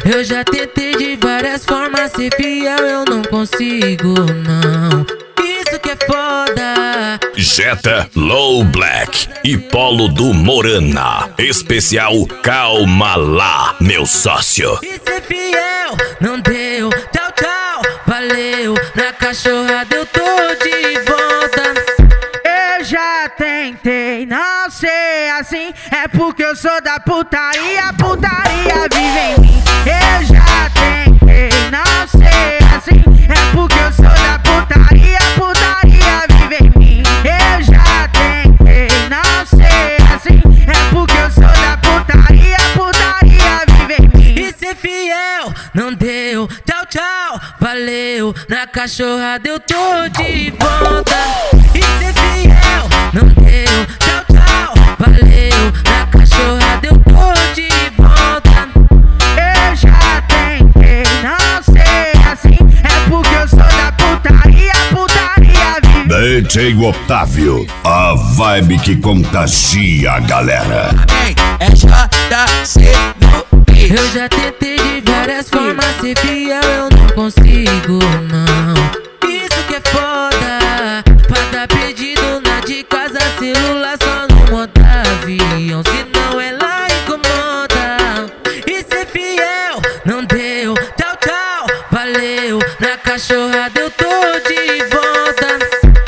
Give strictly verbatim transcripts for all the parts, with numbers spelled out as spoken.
Eu já tentei de várias formas ser fiel, eu não consigo, não. Isso que é foda. Jetta Low Black e Polo do Morana. Especial Calma Lá, meu sócio. E ser fiel não deu. Tchau, tchau, valeu. Na cachorrada eu tô de volta. Eu já tentei não ser assim, é porque eu sou da putaria, putaria vive em mim. Eu já tentei não ser assim, é porque eu sou da putaria, putaria vive em mim. Eu já tentei não ser assim, é porque eu sou da putaria, putaria vive em mim. E ser fiel não deu. Tchau, tchau, valeu. Na cachorrada eu tô de volta. E ser fiel não deu. Tchau, tchau, valeu. Na cachorrada eu tô de volta. Eu já tentei não ser assim, é porque eu sou da putaria, putaria vive. D J Otávio, a vibe que contagia a galera. É J C no beat. Eu já tentei de várias formas ser fiel, eu não consigo, não. Isso que é foda. Pra dar pedido na de casa, celular só no modo avião, senão ela incomoda. E ser fiel não deu. Tchau, tchau, valeu. Na cachorrada eu tô de volta.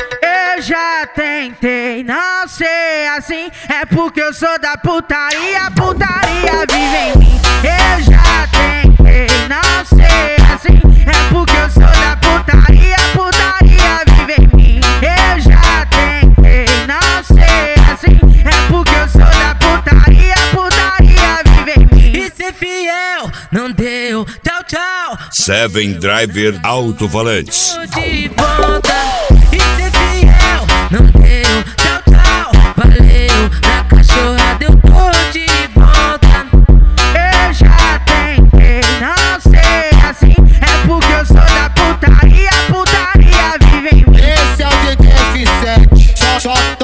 Eu já tentei não ser assim, é porque eu sou da putaria, putaria vive em mim. Eu já tentei não ser assim, é porque eu sou da putaria, putaria vive em mim. Eu já tentei não ser assim, é porque eu sou da putaria, putaria vive em mim. E ser fiel não deu. Tchau, tchau, Seven Driver Alto Valentes. tô de volta. E ser fiel não deu. Tchau, tchau, valeu. Na cachorrada eu tô de volta. Eu já tentei não ser assim, é porque eu sou da putaria, putaria vive em mim. Esse é o D Q F sete. Só, só